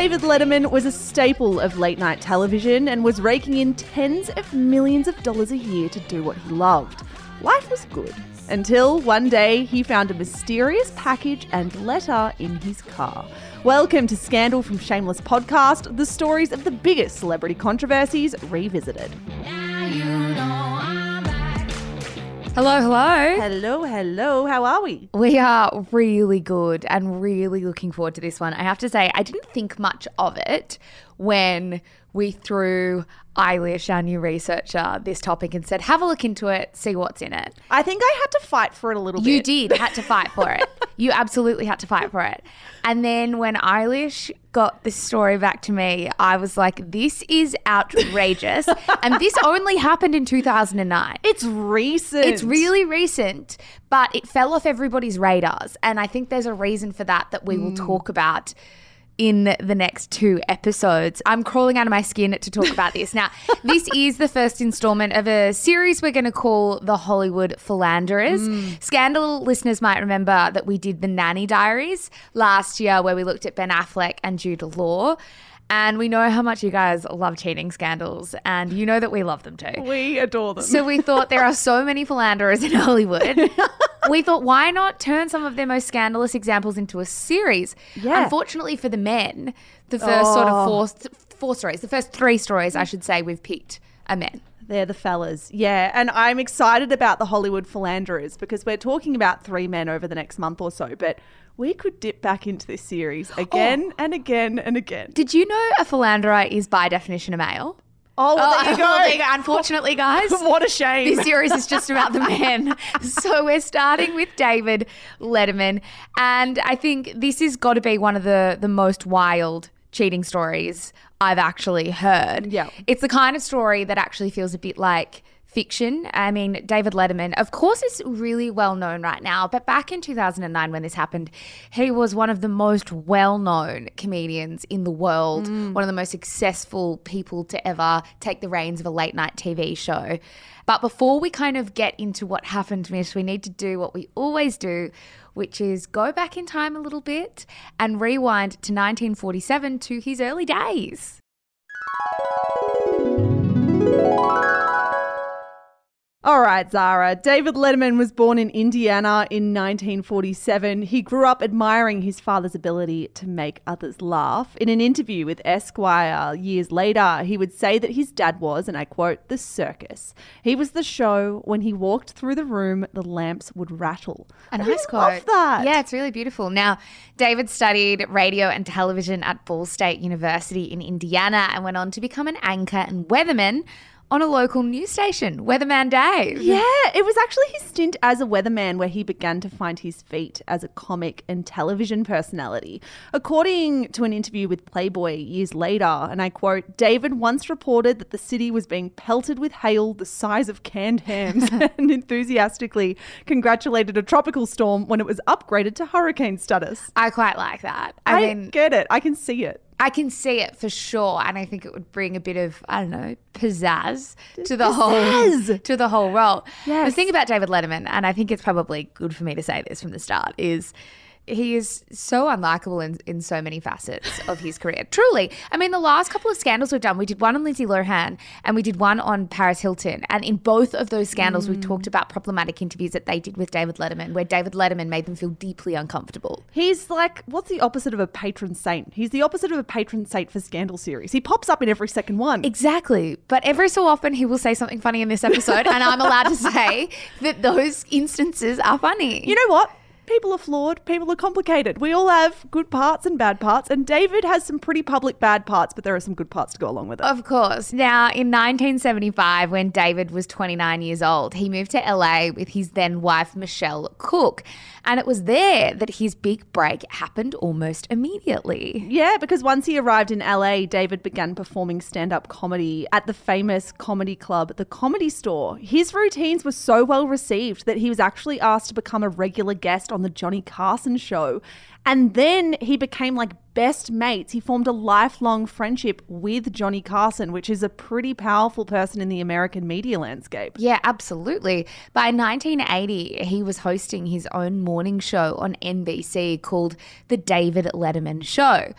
David Letterman was a staple of late-night television and was raking in tens of millions of dollars a year to do what he loved. Life was good. Until one day he found a mysterious package and letter in his car. Welcome to Scandal from Shameless Podcast, the stories of the biggest celebrity controversies revisited. Hello. Hello. How are we? We are really good and really looking forward to this one. I have to say, I didn't think much of it when we threw Eilish, our new researcher, this topic and said, have a look into it, see what's in it. I think I had to fight for it a little bit. You did, had to fight for it. You absolutely had to fight for it. And then when Eilish got this story back to me, I was like, this is outrageous. And this only happened in 2009. It's recent. It's really recent, but it fell off everybody's radars. And I think there's a reason for that we will talk about in the next two episodes. I'm crawling out of my skin to talk about this. Now, this is the first installment of a series we're going to call The Hollywood Philanderers. Scandal listeners might remember that we did the Nanny Diaries last year where we looked at Ben Affleck and Jude Law. And we know how much you guys love cheating scandals, and you know that we love them too. We adore them. So we thought there are so many philanderers in Hollywood. We thought, why not turn some of their most scandalous examples into a series? Yeah. Unfortunately for the men, the first sort of four stories, the first three stories, I should say, we've picked are men. They're the fellas. Yeah, and I'm excited about the Hollywood Philanderers because we're talking about three men over the next month or so, but we could dip back into this series again and again and again. Did you know a philanderer is by definition a male? Oh, well, there you go. Well, there you go. Unfortunately, guys. What a shame. This series is just about the men. So we're starting with David Letterman. And I think this has got to be one of the most wild cheating stories I've actually heard. Yeah. It's the kind of story that actually feels a bit like fiction. I mean, David Letterman, of course, is really well known right now, but back in 2009 when this happened, he was one of the most well-known comedians in the world, one of the most successful people to ever take the reins of a late-night TV show. But before we kind of get into what happened, Mish, we need to do what we always do, which is go back in time a little bit and rewind to 1947 to his early days. All right, Zara. David Letterman was born in Indiana in 1947. He grew up admiring his father's ability to make others laugh. In an interview with Esquire years later, he would say that his dad was, and I quote, the circus. He was the show. When he walked through the room, the lamps would rattle. A I nice quote. love that. Yeah, it's really beautiful. Now, David studied radio and television at Ball State University in Indiana and went on to become an anchor and weatherman on a local news station, Weatherman Dave. Yeah, it was actually his stint as a weatherman where he began to find his feet as a comic and television personality. According to an interview with Playboy years later, and I quote, David once reported that the city was being pelted with hail the size of canned hams and enthusiastically congratulated a tropical storm when it was upgraded to hurricane status. I quite like that. I mean, get it. I can see it. I can see it for sure, and I think it would bring a bit of, I don't know, pizzazz to the whole role. Yes. The thing about David Letterman, and I think it's probably good for me to say this from the start, is he is so unlikable in so many facets of his career. Truly. I mean, the last couple of scandals we've done, we did one on Lindsay Lohan and we did one on Paris Hilton. And in both of those scandals, we talked about problematic interviews that they did with David Letterman, where David Letterman made them feel deeply uncomfortable. He's like, what's the opposite of a patron saint? He's the opposite of a patron saint for scandal series. He pops up in every second one. Exactly. But every so often he will say something funny in this episode and I'm allowed to say that those instances are funny. You know what? People are flawed. People are complicated. We all have good parts and bad parts. And David has some pretty public bad parts, but there are some good parts to go along with it. Of course. Now, in 1975, when David was 29 years old, he moved to LA with his then wife, Michelle Cook. And it was there that his big break happened almost immediately. Yeah, because once he arrived in LA, David began performing stand-up comedy at the famous comedy club, The Comedy Store. His routines were so well received that he was actually asked to become a regular guest on the Johnny Carson show. And then he became like best mates. He formed a lifelong friendship with Johnny Carson, which is a pretty powerful person in the American media landscape. Yeah, absolutely. By 1980, he was hosting his own morning show on NBC called The David Letterman Show.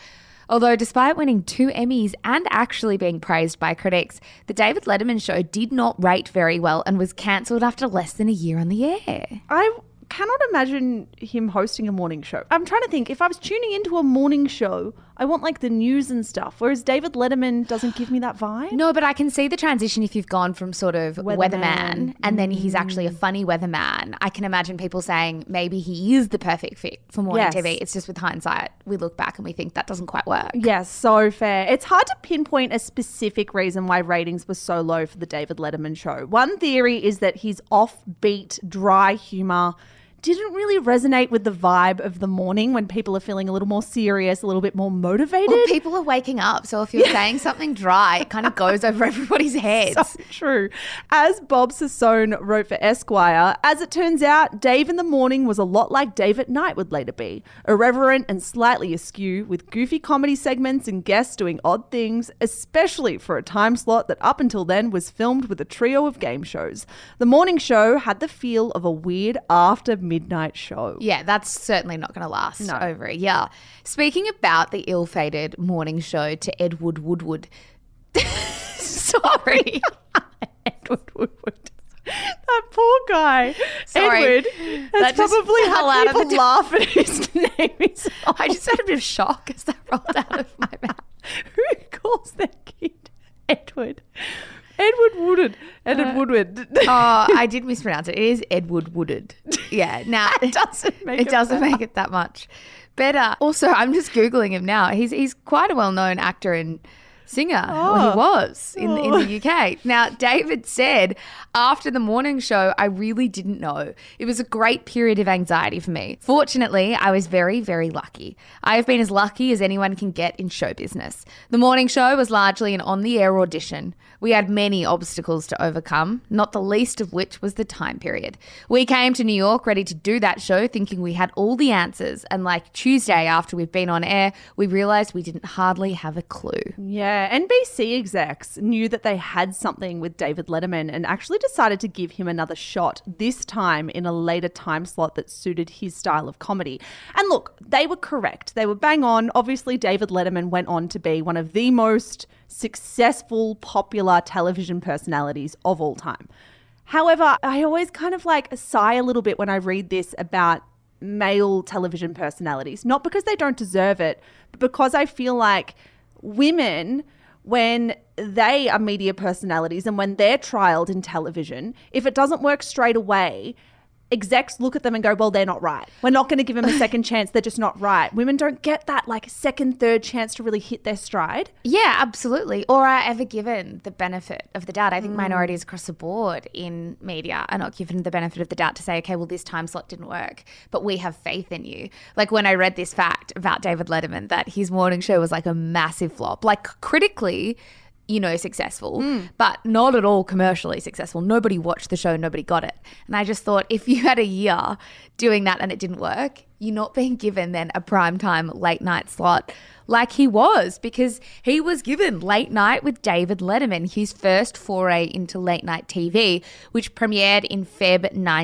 Although despite winning 2 Emmys and actually being praised by critics, the David Letterman show did not rate very well and was cancelled after less than a year on the air. I cannot imagine him hosting a morning show. I'm trying to think, if I was tuning into a morning show, I want like the news and stuff, whereas David Letterman doesn't give me that vibe. No, but I can see the transition if you've gone from sort of weatherman and then he's actually a funny weatherman. I can imagine people saying maybe he is the perfect fit for morning TV. It's just with hindsight, we look back and we think that doesn't quite work. Yes, so fair. It's hard to pinpoint a specific reason why ratings were so low for the David Letterman show. One theory is that his offbeat, dry humour didn't really resonate with the vibe of the morning when people are feeling a little more serious, a little bit more motivated. Well, people are waking up. So if you're saying something dry, it kind of goes over everybody's heads. So true. As Bob Sassone wrote for Esquire, as it turns out, Dave in the morning was a lot like Dave at night would later be. Irreverent and slightly askew, with goofy comedy segments and guests doing odd things, especially for a time slot that up until then was filmed with a trio of game shows. The morning show had the feel of a weird after midnight show. Yeah, that's certainly not going to last over a year. Speaking about the ill-fated morning show to Edward Woodward. Sorry. Edward Woodward. That poor guy. Sorry. Edward has probably had people laugh at his name. I just had a bit of shock as that rolled out of my mouth. Who calls their kid Edward? Edward Woodward. Edward Woodward. Oh, I did mispronounce it. It is Edward Woodward. Yeah. Now it doesn't make it that much better. Also, I'm just Googling him now. He's quite a well-known actor and singer. Well, he was in the UK. Now, David said, after the morning show, I really didn't know. It was a great period of anxiety for me. Fortunately, I was very, very lucky. I have been as lucky as anyone can get in show business. The morning show was largely an on-the-air audition. We had many obstacles to overcome, not the least of which was the time period. We came to New York ready to do that show thinking we had all the answers, and like Tuesday after we've been on air, we realised we didn't hardly have a clue. Yeah, NBC execs knew that they had something with David Letterman and actually decided to give him another shot, this time in a later time slot that suited his style of comedy. And look, they were correct. They were bang on. Obviously, David Letterman went on to be one of the most successful, popular television personalities of all time. However, I always kind of like sigh a little bit when I read this about male television personalities, not because they don't deserve it, but because I feel like women, when they are media personalities and when they're trialed in television, if it doesn't work straight away, execs look at them and go, well, they're not right. We're not going to give them a second chance. They're just not right. Women don't get that like second, third chance to really hit their stride. Yeah, absolutely. Or are ever given the benefit of the doubt. I think minorities across the board in media are not given the benefit of the doubt to say, okay, well, this time slot didn't work, but we have faith in you. Like when I read this fact about David Letterman, that his morning show was like a massive flop, like critically, you know, successful, but not at all commercially successful. Nobody watched the show, nobody got it. And I just thought, if you had a year doing that and it didn't work, you're not being given then a primetime late night slot like he was, because he was given Late Night with David Letterman, his first foray into late night TV, which premiered in Feb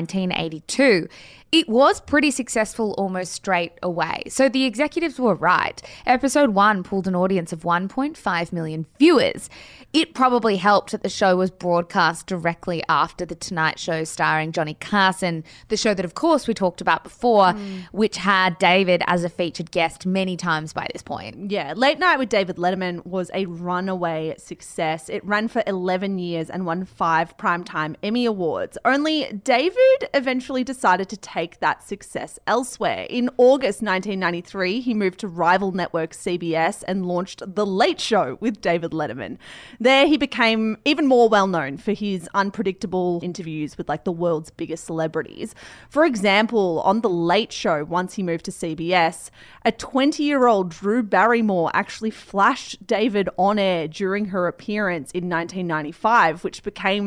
1982. It was pretty successful almost straight away. So the executives were right. Episode 1 pulled an audience of 1.5 million viewers. It probably helped that the show was broadcast directly after The Tonight Show starring Johnny Carson, the show that, of course, we talked about before, which had David as a featured guest many times by this point. Yeah, Late Night with David Letterman was a runaway success. It ran for 11 years and won 5 Primetime Emmy Awards. Only David eventually decided to take that success elsewhere. In August 1993, he moved to rival network CBS and launched The Late Show with David Letterman. There, he became even more well-known for his unpredictable interviews with like the world's biggest celebrities. For example, on The Late Show, once he moved to CBS, a 20-year-old Drew Barrymore actually flashed David on air during her appearance in 1995, which became this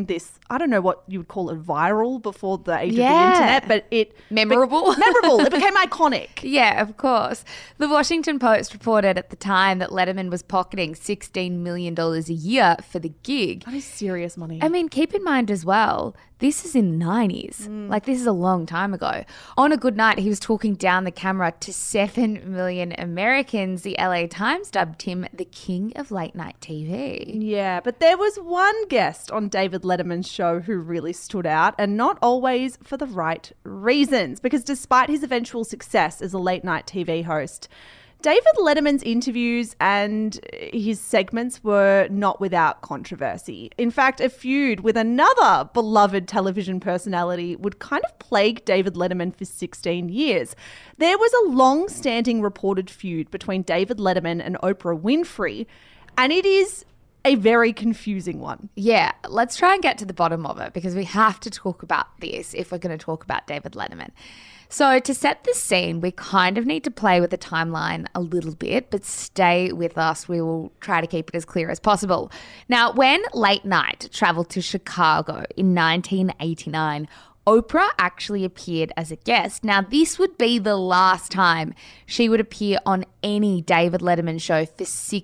I don't know what you would call it, viral before the age of the Yeah. internet, but it... Memorable. Memorable. It became iconic. Yeah, of course. The Washington Post reported at the time that Letterman was pocketing $16 million a year for the gig. That is serious money. I mean, keep in mind as well, this is in the 90s. Like, this is a long time ago. On a good night, he was talking down the camera to 7 million Americans. The LA Times dubbed him the king of late night TV. Yeah, but there was one guest on David Letterman's show who really stood out, and not always for the right reasons, because despite his eventual success as a late night TV host, David Letterman's interviews and his segments were not without controversy. In fact, a feud with another beloved television personality would kind of plague David Letterman for 16 years. There was a long-standing reported feud between David Letterman and Oprah Winfrey, and it is a very confusing one. Yeah, let's try and get to the bottom of it because we have to talk about this if we're going to talk about David Letterman. So to set the scene, we kind of need to play with the timeline a little bit, but stay with us. We will try to keep it as clear as possible. Now, when Late Night traveled to Chicago in 1989, Oprah actually appeared as a guest. Now, this would be the last time she would appear on any David Letterman show for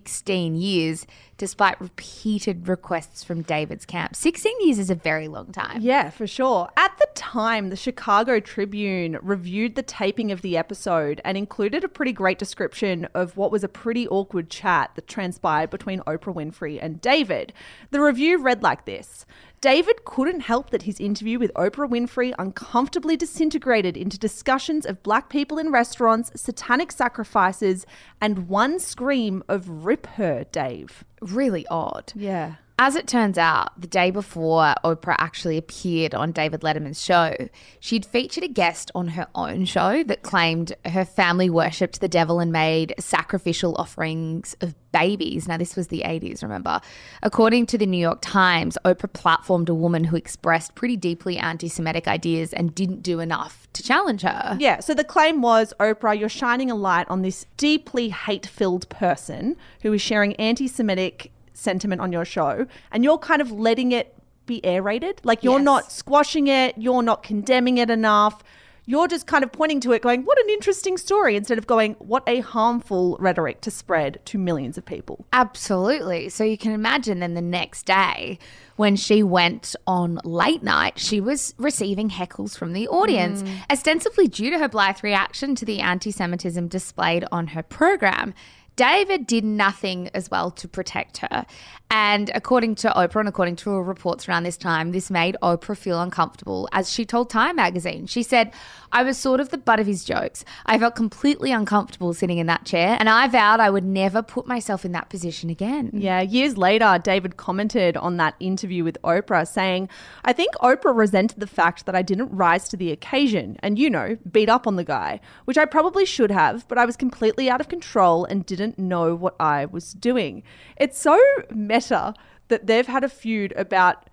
16 years, despite repeated requests from David's camp. 16 years is a very long time. Yeah, for sure. At the time, the Chicago Tribune reviewed the taping of the episode and included a pretty great description of what was a pretty awkward chat that transpired between Oprah Winfrey and David. The review read like this: David couldn't help that his interview with Oprah Winfrey uncomfortably disintegrated into discussions of black people in restaurants, satanic sacrifices, and one scream of "Rip her, Dave." Really odd. Yeah. As it turns out, the day before Oprah actually appeared on David Letterman's show, she'd featured a guest on her own show that claimed her family worshipped the devil and made sacrificial offerings of babies. Now, this was the 80s, remember? According to the New York Times, Oprah platformed a woman who expressed pretty deeply anti-Semitic ideas and didn't do enough to challenge her. Yeah, so the claim was, Oprah, you're shining a light on this deeply hate-filled person who is sharing anti-Semitic sentiment on your show, and you're kind of letting it be aerated. Like, you're Yes. not squashing it, you're not condemning it enough. You're just kind of pointing to it going, what an interesting story, instead of going, what a harmful rhetoric to spread to millions of people. Absolutely. So you can imagine then the next day when she went on Late Night, she was receiving heckles from the audience, ostensibly due to her blithe reaction to the anti-Semitism displayed on her program. David did nothing as well to protect her. And according to Oprah and according to her reports around this time, this made Oprah feel uncomfortable. As she told Time magazine, she said, I was sort of the butt of his jokes. I felt completely uncomfortable sitting in that chair, and I vowed I would never put myself in that position again. Yeah, years later, David commented on that interview with Oprah saying, I think Oprah resented the fact that I didn't rise to the occasion and, beat up on the guy, which I probably should have, but I was completely out of control and didn't know what I was doing. It's so meta that they've had a feud about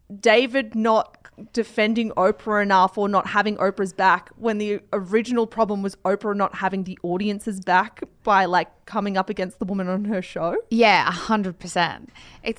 David not defending Oprah enough or not having Oprah's back when the original problem was Oprah not having the audience's back by coming up against the woman on her show. Yeah, 100%.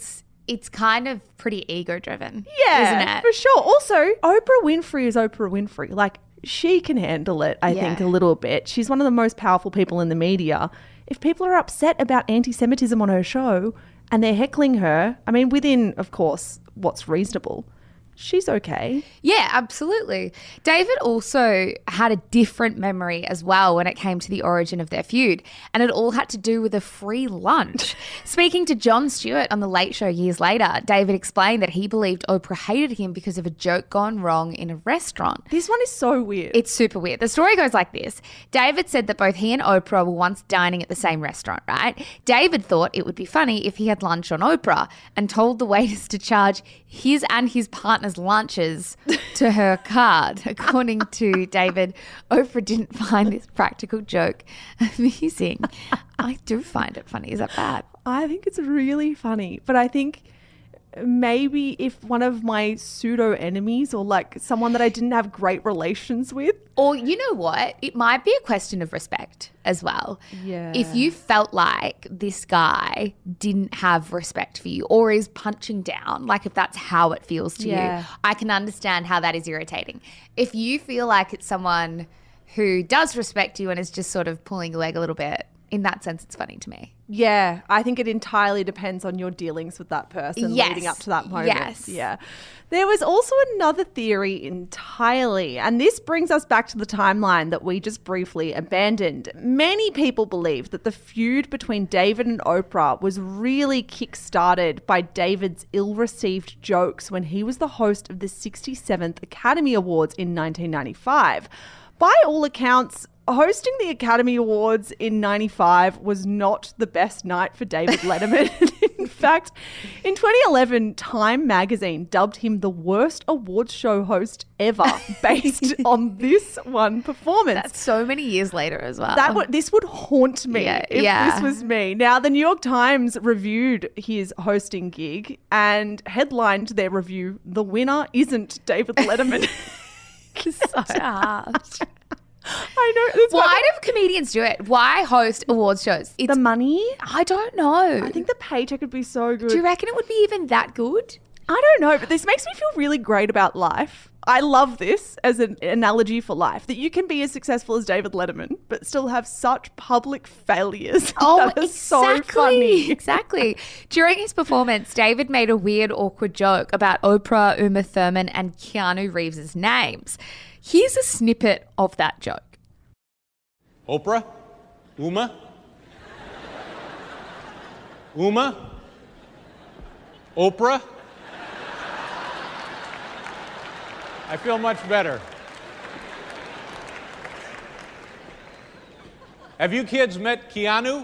It's kind of pretty ego-driven, Yeah, isn't it? for sure. Also, Oprah Winfrey is Oprah Winfrey. She can handle it, I think, a little bit. She's one of the most powerful people in the media. If people are upset about anti-Semitism on her show and they're heckling her, within, of course, what's reasonable, she's okay. Yeah, absolutely. David also had a different memory as well when it came to the origin of their feud, and it all had to do with a free lunch. Speaking to Jon Stewart on The Late Show years later, David explained that he believed Oprah hated him because of a joke gone wrong in a restaurant. This one is so weird. It's super weird. The story goes like this. David said that both he and Oprah were once dining at the same restaurant, right? David thought it would be funny if he had lunch on Oprah and told the waiters to charge his and his partner's lunches to her card. According to David, Oprah didn't find this practical joke amusing. I do find it funny. Is that bad? I think it's really funny, but I think maybe if one of my pseudo enemies or like someone that I didn't have great relations with. Or you know what? It might be a question of respect as well. Yeah. If you felt like this guy didn't have respect for you or is punching down, like if that's how it feels to you, I can understand how that is irritating. If you feel like it's someone who does respect you and is just sort of pulling your leg a little bit, in that sense, it's funny to me. Yeah, I think it entirely depends on your dealings with that person leading up to that moment. Yes. Yeah. There was also another theory entirely, and this brings us back to the timeline that we just briefly abandoned. Many people believe that the feud between David and Oprah was really kick-started by David's ill-received jokes when he was the host of the 67th Academy Awards in 1995. By all accounts, hosting the Academy Awards in 95 was not the best night for David Letterman. In fact, in 2011, Time magazine dubbed him the worst awards show host ever based on this one performance. That's so many years later as well. This would haunt me if this was me. Now, the New York Times reviewed his hosting gig and headlined their review, "The winner isn't David Letterman." So harsh. I know. Why do comedians do it? Why host awards shows? The money? I don't know. I think the paycheck would be so good. Do you reckon it would be even that good? I don't know, but this makes me feel really great about life. I love this as an analogy for life, that you can be as successful as David Letterman, but still have such public failures. Oh, that is so funny. Exactly. During his performance, David made a weird, awkward joke about Oprah, Uma Thurman, and Keanu Reeves' names. Here's a snippet of that joke. Oprah? Uma? Oprah? I feel much better. Have you kids met Keanu?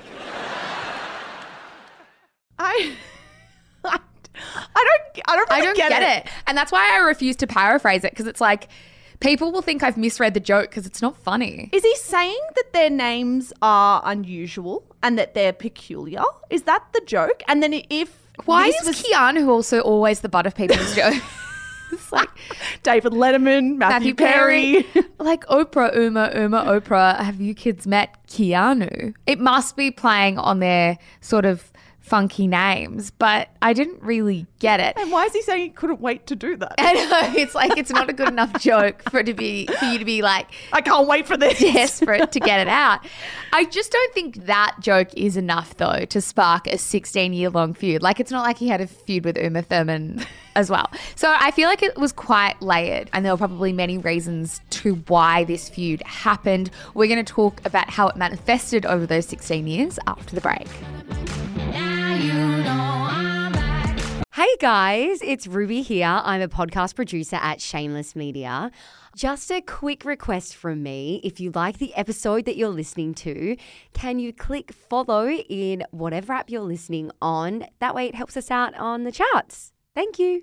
I don't get it. And that's why I refuse to paraphrase it, because it's like people will think I've misread the joke because it's not funny. Is he saying that their names are unusual and that they're peculiar? Is that the joke? And then why is Keanu also always the butt of people's jokes? It's like David Letterman, Matthew Perry. Like Oprah, Uma, Oprah. Have you kids met Keanu? It must be playing on their sort of funky names, but I didn't really get it. And why is he saying he couldn't wait to do that? I know, it's like it's not a good enough joke for you to be like, I can't wait for this. Desperate to get it out. I just don't think that joke is enough though to spark a 16-year-long feud. Like it's not like he had a feud with Uma Thurman as well. So I feel like it was quite layered and there were probably many reasons to why this feud happened. We're going to talk about how it manifested over those 16 years after the break. Hey guys, it's Ruby here. I'm a podcast producer at Shameless Media. Just a quick request from me. If you like the episode that you're listening to, can you click follow in whatever app you're listening on? That way it helps us out on the charts. Thank you.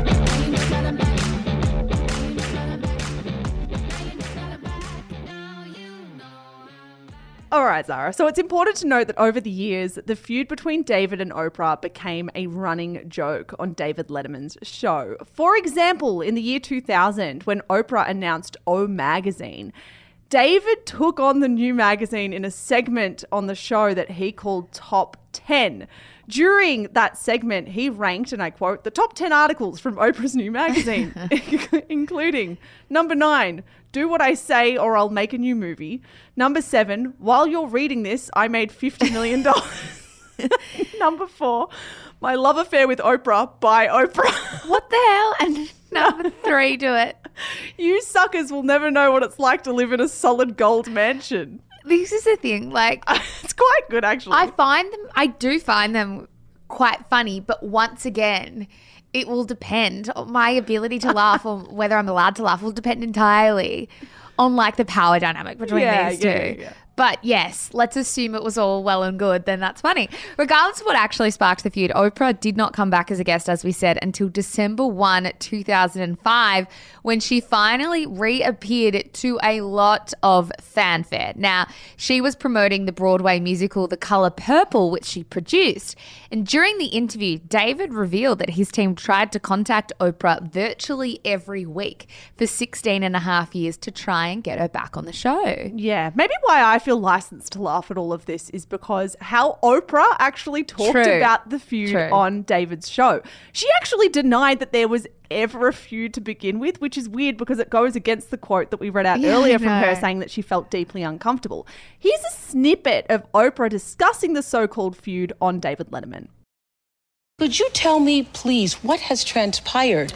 All right, Zara. So it's important to note that over the years, the feud between David and Oprah became a running joke on David Letterman's show. For example, in the year 2000, when Oprah announced O Magazine, David took on the new magazine in a segment on the show that he called Top 10. During that segment, he ranked, and I quote, the top 10 articles from Oprah's new magazine, including number 9, Do What I Say or I'll Make a New Movie. Number 7, While You're Reading This, I Made $50 million. Number 4, My Love Affair with Oprah by Oprah. What the hell? And number 3, do it. You suckers will never know what it's like to live in a solid gold mansion. This is the thing, like it's quite good actually. I do find them quite funny, but once again, it will depend on my ability to laugh or whether I'm allowed to laugh will depend entirely on like the power dynamic between these two. Yeah. But yes, let's assume it was all well and good, then that's funny. Regardless of what actually sparked the feud, Oprah did not come back as a guest, as we said, until December 1, 2005, when she finally reappeared to a lot of fanfare. Now, she was promoting the Broadway musical The Color Purple, which she produced. And during the interview, David revealed that his team tried to contact Oprah virtually every week for 16 and a half years to try and get her back on the show. Yeah, maybe why I feel licensed to laugh at all of this is because how Oprah actually talked True. about the feud True. on David's show. She actually denied that there was ever a feud to begin with, which is weird because it goes against the quote that we read out earlier from her saying that she felt deeply uncomfortable. Here's a snippet of Oprah discussing the so-called feud on David Letterman. Could you tell me, please, what has transpired?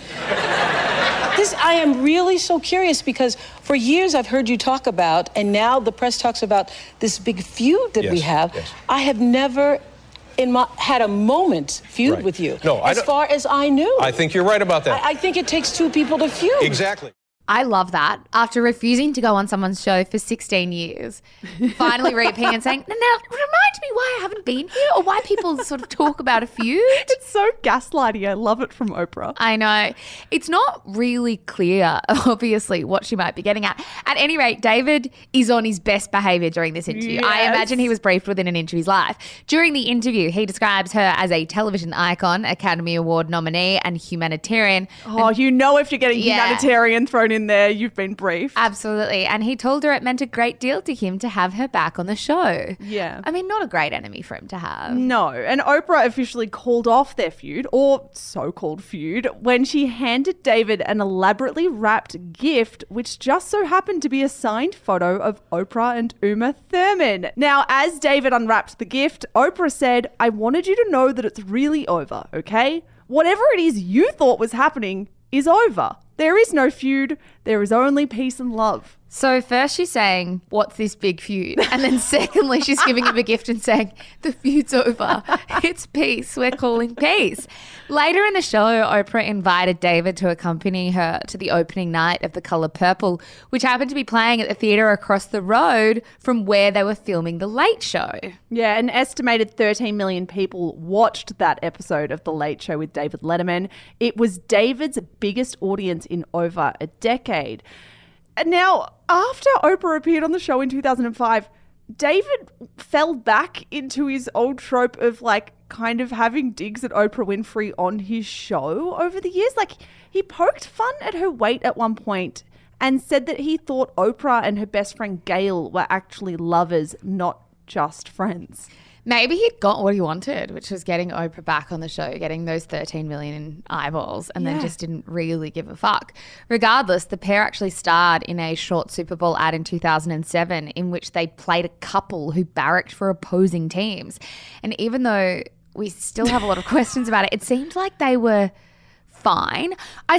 I am really so curious because for years I've heard you talk about, and now the press talks about this big feud that we have. Yes. I have never had a moment feud with you. No, as far as I knew. I think you're right about that. I think it takes two people to feud. Exactly. I love that. After refusing to go on someone's show for 16 years, finally reappearing and saying, now remind me why I haven't been here or why people sort of talk about a feud. It's so gaslighty. I love it from Oprah. I know. It's not really clear, obviously, what she might be getting at. At any rate, David is on his best behavior during this interview. Yes. I imagine he was briefed within an inch of his life. During the interview, he describes her as a television icon, Academy Award nominee, and humanitarian. Oh, you know if you're getting humanitarian thrown in there, you've been briefed. Absolutely. And he told her it meant a great deal to him to have her back on the show. Yeah. I mean, not a great enemy for him to have. No, and Oprah officially called off their feud, or so-called feud, when she handed David an elaborately wrapped gift, which just so happened to be a signed photo of Oprah and Uma Thurman. Now, as David unwrapped the gift, Oprah said, "I wanted you to know that it's really over, okay? Whatever it is you thought was happening is over. There is no feud. There is only peace and love." So first she's saying, what's this big feud? And then secondly, she's giving him a gift and saying, the feud's over. It's peace. We're calling peace. Later in the show, Oprah invited David to accompany her to the opening night of The Color Purple, which happened to be playing at the theatre across the road from where they were filming The Late Show. Yeah, an estimated 13 million people watched that episode of The Late Show with David Letterman. It was David's biggest audience in over a decade. Now, after Oprah appeared on the show in 2005, David fell back into his old trope of kind of having digs at Oprah Winfrey on his show over the years. He poked fun at her weight at one point and said that he thought Oprah and her best friend Gail were actually lovers, not just friends. Maybe he'd got what he wanted, which was getting Oprah back on the show, getting those 13 million eyeballs, and then just didn't really give a fuck. Regardless, the pair actually starred in a short Super Bowl ad in 2007 in which they played a couple who barracked for opposing teams. And even though we still have a lot of questions about it, it seemed like they were fine.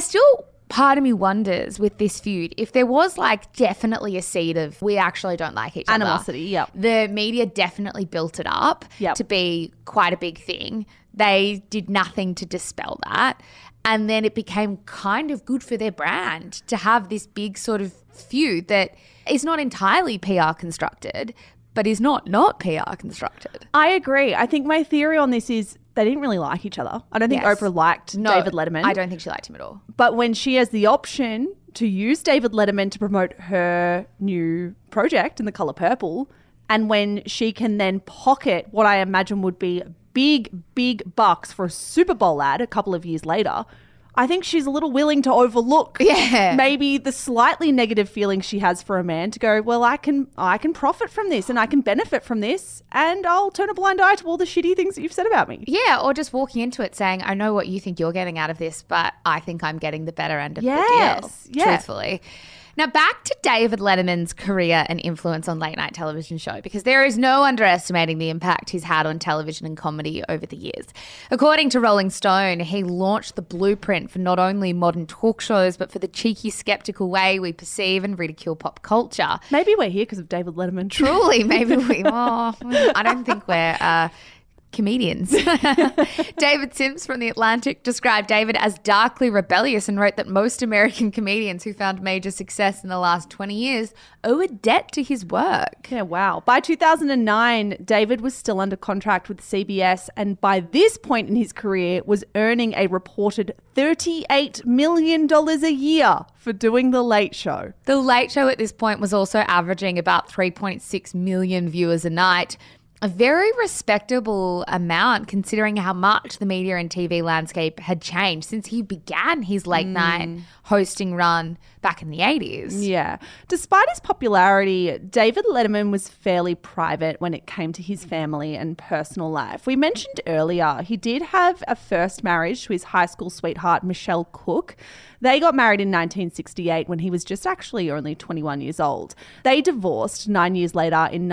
Part of me wonders with this feud, if there was definitely a seed of we actually don't like each other. Animosity, yep. The media definitely built it up to be quite a big thing. They did nothing to dispel that. And then it became kind of good for their brand to have this big sort of feud that is not entirely PR constructed, but is not PR constructed. I agree. I think my theory on this is they didn't really like each other. I don't think Oprah liked David Letterman. I don't think she liked him at all. But when she has the option to use David Letterman to promote her new project in The Color Purple, and when she can then pocket what I imagine would be big bucks for a Super Bowl ad a couple of years later, I think she's a little willing to overlook maybe the slightly negative feelings she has for a man to go, well, I can profit from this and I can benefit from this and I'll turn a blind eye to all the shitty things that you've said about me. Yeah, or just walking into it saying, I know what you think you're getting out of this, but I think I'm getting the better end of the deal, truthfully. Now, back to David Letterman's career and influence on late-night television show, because there is no underestimating the impact he's had on television and comedy over the years. According to Rolling Stone, he launched the blueprint for not only modern talk shows, but for the cheeky, skeptical way we perceive and ridicule pop culture. Maybe we're here because of David Letterman. Truly, maybe we are. I don't think we're comedians. David Sims from The Atlantic described David as darkly rebellious and wrote that most American comedians who found major success in the last 20 years owe a debt to his work. Yeah, wow. By 2009, David was still under contract with CBS, and by this point in his career was earning a reported $38 million a year for doing The Late Show. The Late Show at this point was also averaging about 3.6 million viewers a night. A very respectable amount considering how much the media and TV landscape had changed since he began his late night hosting run back in the 80s. Yeah. Despite his popularity, David Letterman was fairly private when it came to his family and personal life. We mentioned earlier he did have a first marriage to his high school sweetheart, Michelle Cook. They got married in 1968 when he was just actually only 21 years old. They divorced 9 years later in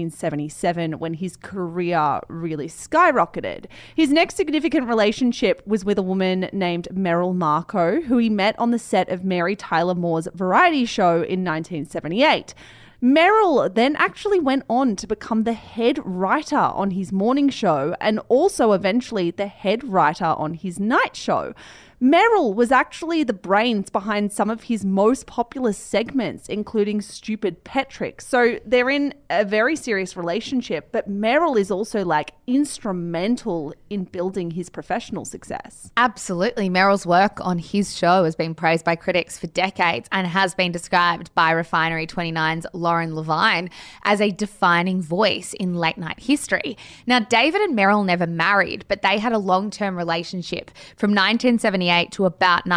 1977 when his career really skyrocketed. His next significant relationship was with a woman named Merrill Markoe, who he met on the set of Mary Tyler Moore's variety show in 1978. Merrill then actually went on to become the head writer on his morning show and also eventually the head writer on his night show. Merrill was actually the brains behind some of his most popular segments, including Stupid Pet Tricks. So they're in a very serious relationship, but Merrill is also like instrumental in building his professional success. Absolutely. Merrill's work on his show has been praised by critics for decades and has been described by Refinery 29's Lauren Levine as a defining voice in late night history. Now, David and Merrill never married, but they had a long-term relationship from 1978 to about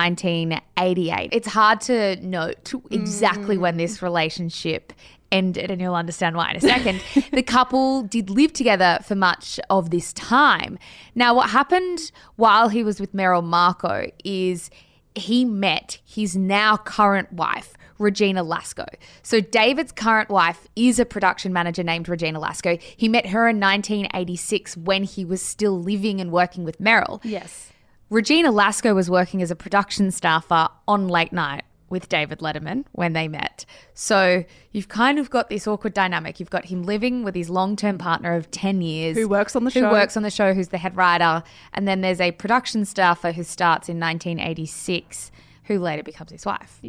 1988. It's hard to note exactly when this relationship ended, and you'll understand why in a second. The couple did live together for much of this time. Now, what happened while he was with Merrill Markoe is he met his now current wife, Regina Lasko. So David's current wife is a production manager named Regina Lasko. He met her in 1986 when he was still living and working with Merrill. Yes. Regina Lasko was working as a production staffer on Late Night with David Letterman when they met. So you've kind of got this awkward dynamic. You've got him living with his long-term partner of 10 years. Who works on the show. Who's the head writer. And then there's a production staffer who starts in 1986 who later becomes his wife.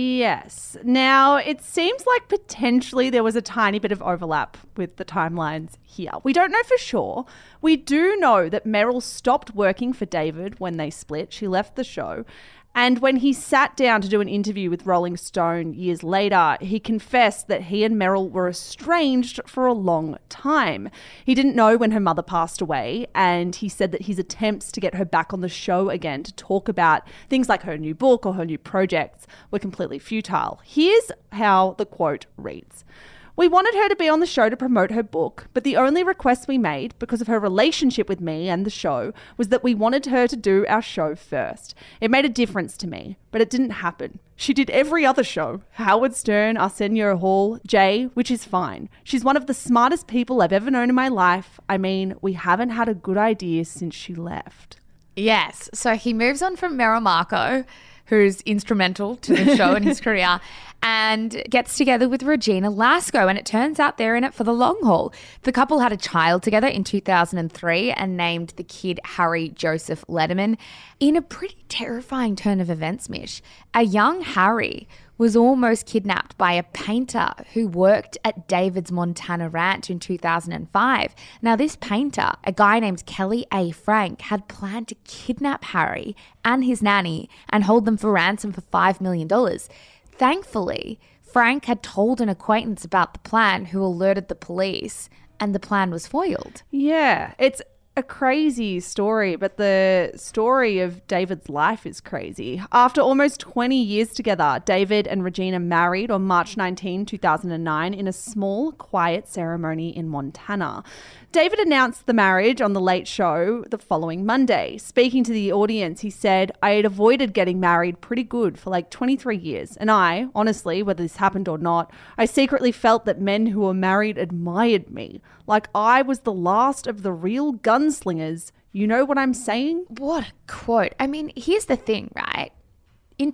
Yes. Now, it seems like potentially there was a tiny bit of overlap with the timelines here. We don't know for sure. We do know that Merrill stopped working for David when they split. She left the show. And when he sat down to do an interview with Rolling Stone years later, he confessed that he and Merrill were estranged for a long time. He didn't know when her mother passed away, and he said that his attempts to get her back on the show again to talk about things like her new book or her new projects were completely futile. Here's how the quote reads. We wanted her to be on the show to promote her book, but the only request we made, because of her relationship with me and the show, was that we wanted her to do our show first. It made a difference to me, but it didn't happen. She did every other show, Howard Stern, Arsenio Hall, Jay, which is fine. She's one of the smartest people I've ever known in my life. I mean, we haven't had a good idea since she left. Yes. So he moves on from Merrill Markoe, who's instrumental to the show and his career, and gets together with Regina Lasko, and it turns out they're in it for the long haul. The couple had a child together in 2003 and named the kid Harry Joseph Letterman. In a pretty terrifying turn of events, Mish, a young Harry was almost kidnapped by a painter who worked at David's Montana ranch in 2005. Now, this painter, a guy named Kelly A. Frank, had planned to kidnap Harry and his nanny and hold them for ransom for $5 million. Thankfully, Frank had told an acquaintance about the plan who alerted the police, and the plan was foiled. Yeah, it's a crazy story, but the story of David's life is crazy. After almost 20 years together, David and Regina married on March 19, 2009 in a small, quiet ceremony in Montana. David announced the marriage on The Late Show the following Monday. Speaking to the audience, he said, I had avoided getting married pretty good for like 23 years. And I, honestly, whether this happened or not, I secretly felt that men who were married admired me. Like I was the last of the real gunslingers. You know what I'm saying? What a quote. I mean, here's the thing, right? In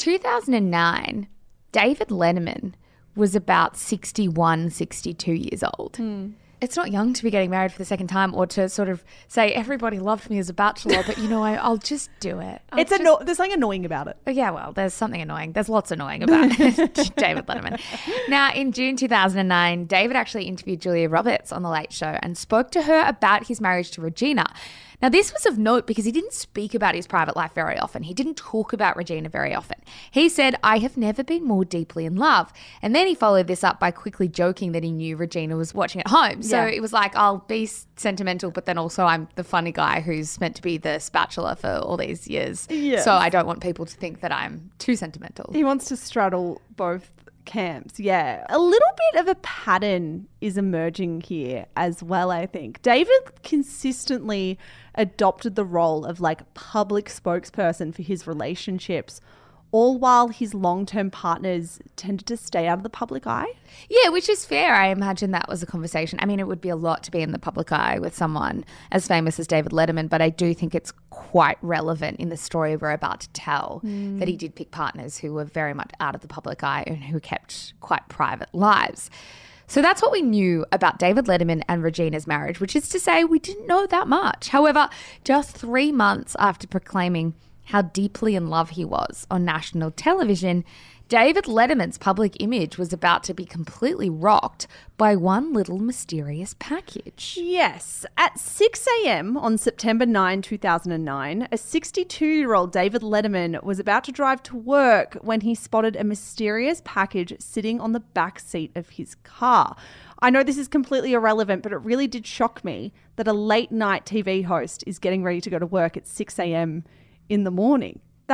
2009, David Letterman was about 61, 62 years old. It's not young to be getting married for the second time, or to sort of say everybody loved me as a bachelor, but I'll just do it. There's something annoying about it. Yeah, well, there's something annoying. There's lots annoying about David Letterman. Now, in June 2009, David actually interviewed Julia Roberts on The Late Show and spoke to her about his marriage to Regina. Now, this was of note because he didn't speak about his private life very often. He didn't talk about Regina very often. He said, "I have never been more deeply in love." And then he followed this up by quickly joking that he knew Regina was watching at home. So it was like, I'll be sentimental, but then also I'm the funny guy who's meant to be the bachelor for all these years. Yes. So I don't want people to think that I'm too sentimental. He wants to straddle both camps. Yeah. A little bit of a pattern is emerging here as well, I think. David consistently adopted the role of like public spokesperson for his relationships, all while his long-term partners tended to stay out of the public eye. Yeah, which is fair. I imagine that was a conversation. I mean, it would be a lot to be in the public eye with someone as famous as David Letterman, but I do think it's quite relevant in the story we're about to tell that he did pick partners who were very much out of the public eye and who kept quite private lives. So that's what we knew about David Letterman and Regina's marriage, which is to say we didn't know that much. However, just 3 months after proclaiming how deeply in love he was on national television, David Letterman's public image was about to be completely rocked by one little mysterious package. Yes. At 6 a.m. on September 9, 2009, a 62-year-old David Letterman was about to drive to work when he spotted a mysterious package sitting on the back seat of his car. I know this is completely irrelevant, but it really did shock me that a late-night TV host is getting ready to go to work at 6 a.m. in the morning.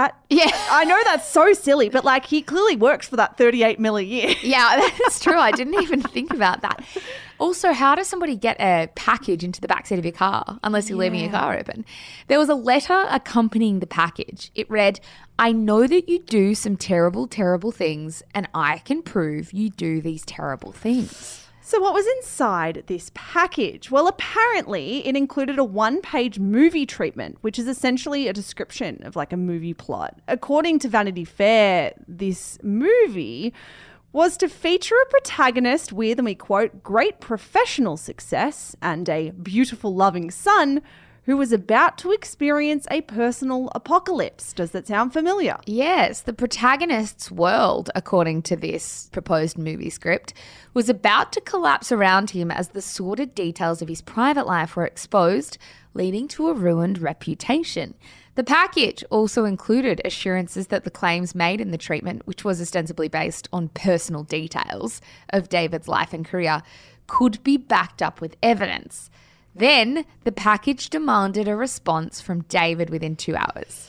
I know that's so silly, but like he clearly works for that 38 mil a year. Yeah, that's true. I didn't even think about that. Also, how does somebody get a package into the backseat of your car unless you're leaving your car open? There was a letter accompanying the package. It read, "I know that you do some terrible, terrible things, and I can prove you do these terrible things." So what was inside this package? Well, apparently it included a 1-page movie treatment, which is essentially a description of like a movie plot. According to Vanity Fair, this movie was to feature a protagonist with, and we quote, "great professional success and a beautiful, loving son who was about to experience a personal apocalypse." Does that sound familiar? Yes, the protagonist's world, according to this proposed movie script, was about to collapse around him as the sordid details of his private life were exposed, leading to a ruined reputation. The package also included assurances that the claims made in the treatment, which was ostensibly based on personal details of David's life and career, could be backed up with evidence. Then the package demanded a response from David within 2 hours.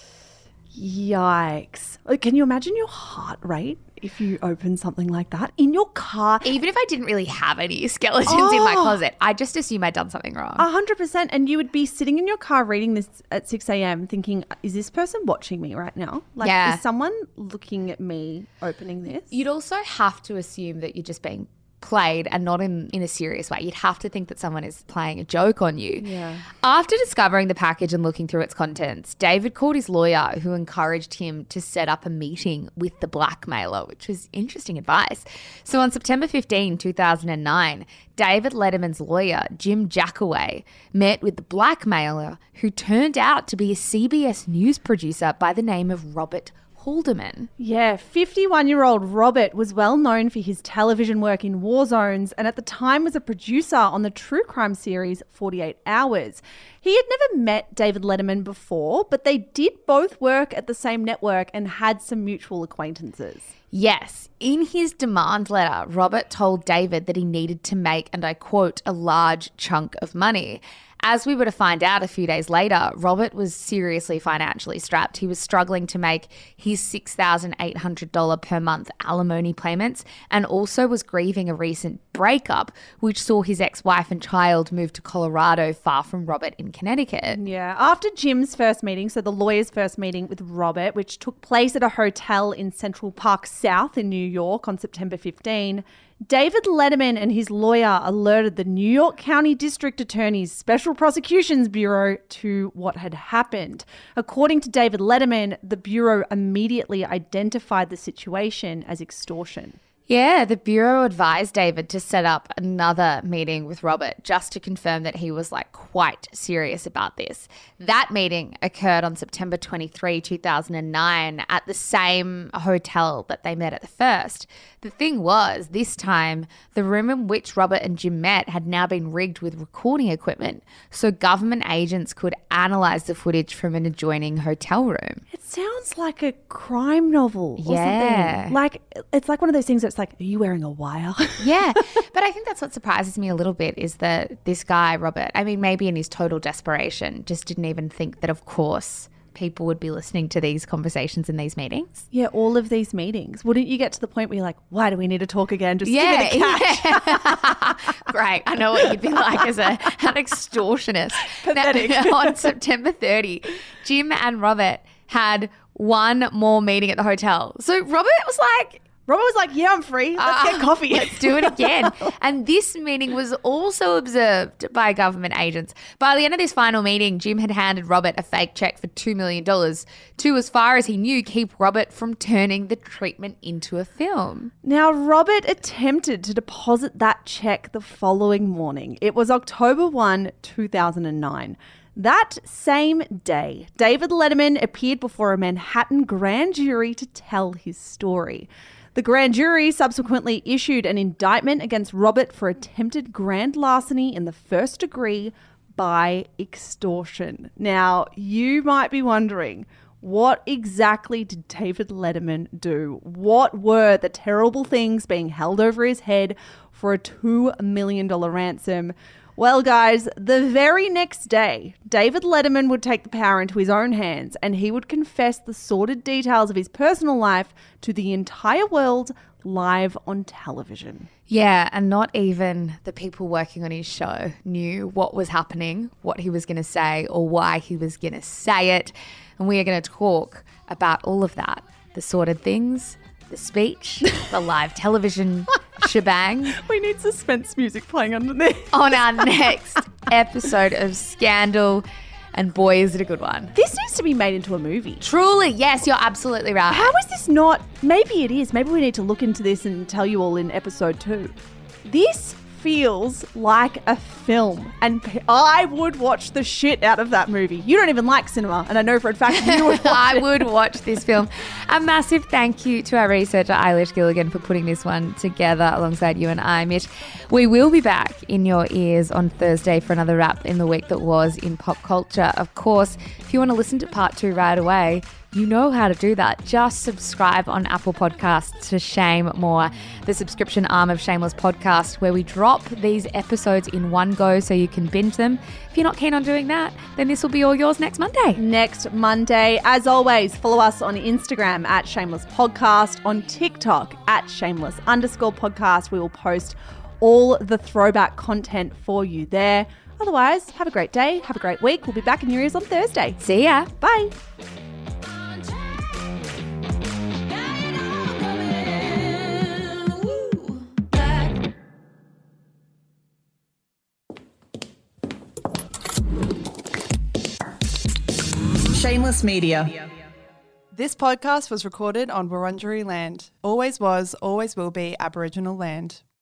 Yikes. Can you imagine your heart rate if you open something like that in your car? Even if I didn't really have any skeletons in my closet, I just assume I'd done something wrong. 100%. And you would be sitting in your car reading this at 6 a.m. thinking, is this person watching me right now? Like, is someone looking at me opening this? You'd also have to assume that you're just being played and not in a serious way. You'd have to think that someone is playing a joke on you. Yeah. After discovering the package and looking through its contents, David called his lawyer, who encouraged him to set up a meeting with the blackmailer, which was interesting advice. So on September 15, 2009, David Letterman's lawyer, Jim Jackaway, met with the blackmailer, who turned out to be a CBS News producer by the name of Robert Haldeman. Yeah, 51-year-old Robert was well known for his television work in war zones and at the time was a producer on the true crime series 48 Hours. He had never met David Letterman before, but they did both work at the same network and had some mutual acquaintances. Yes. In his demand letter, Robert told David that he needed to make, and I quote, "a large chunk of money." As we were to find out a few days later, Robert was seriously financially strapped. He was struggling to make his $6,800 per month alimony payments and also was grieving a recent breakup, which saw his ex-wife and child move to Colorado, far from Robert in Connecticut. Yeah. After Jim's first meeting, so the lawyer's first meeting with Robert, which took place at a hotel in Central Park South in New York on September 15, David Letterman and his lawyer alerted the New York County District Attorney's Special Prosecutions Bureau to what had happened. According to David Letterman, the Bureau immediately identified the situation as extortion. Yeah, the Bureau advised David to set up another meeting with Robert just to confirm that he was like quite serious about this. That meeting occurred on September 23, 2009 at the same hotel that they met at the first. The thing was, this time, the room in which Robert and Jim met had now been rigged with recording equipment, so government agents could analyse the footage from an adjoining hotel room. It sounds like a crime novel or Yeah. something. Like, it's like one of those things that's like, are you wearing a wire? Yeah, but I think that's what surprises me a little bit is that this guy, Robert, I mean, maybe in his total desperation, just didn't even think that, of course, people would be listening to these conversations in these meetings. Yeah, all of these meetings. Wouldn't you get to the point where you're like, why do we need to talk again? Just give me the cash. Yeah. Great. I know what you'd be like as an extortionist. Pathetic. Now, on September 30, Jim and Robert had one more meeting at the hotel. So Robert was like, yeah, I'm free. Let's get coffee. Let's do it again. And this meeting was also observed by government agents. By the end of this final meeting, Jim had handed Robert a fake check for $2 million to, as far as he knew, keep Robert from turning the treatment into a film. Now, Robert attempted to deposit that check the following morning. It was October 1, 2009. That same day, David Letterman appeared before a Manhattan grand jury to tell his story. The grand jury subsequently issued an indictment against Robert for attempted grand larceny in the first degree by extortion. Now, you might be wondering, what exactly did David Letterman do? What were the terrible things being held over his head for a $2 million ransom? Well, guys, the very next day, David Letterman would take the power into his own hands and he would confess the sordid details of his personal life to the entire world live on television. Yeah, and not even the people working on his show knew what was happening, what he was going to say, or why he was going to say it. And we are going to talk about all of that, the sordid things, the speech, the live television shebang. We need suspense music playing underneath. On our next episode of Scandal. And boy, is it a good one. This needs to be made into a movie. Truly, yes, you're absolutely right. How is this not? Maybe it is. Maybe we need to look into this and tell you all in episode 2. This feels like a film, and I would watch the shit out of that movie. You don't even like cinema, and I know for a fact you would watch I it. would watch this film. A massive thank you to our researcher Eilish Gilligan for putting this one together alongside you and I, Mitch. We will be back in your ears on Thursday for another wrap in the week that was in pop culture. Of course, if you want to listen to part 2 right away, you know how to do that. Just subscribe on Apple Podcasts to Shame More, the subscription arm of Shameless Podcast, where we drop these episodes in one go so you can binge them. If you're not keen on doing that, then this will be all yours next Monday. Next Monday, as always, follow us on Instagram at Shameless Podcast, on TikTok at Shameless_podcast. We will post all the throwback content for you there. Otherwise, have a great day, have a great week. We'll be back in your ears on Thursday. See ya. Bye. Shameless Media. This podcast was recorded on Wurundjeri land. Always was, always will be Aboriginal land.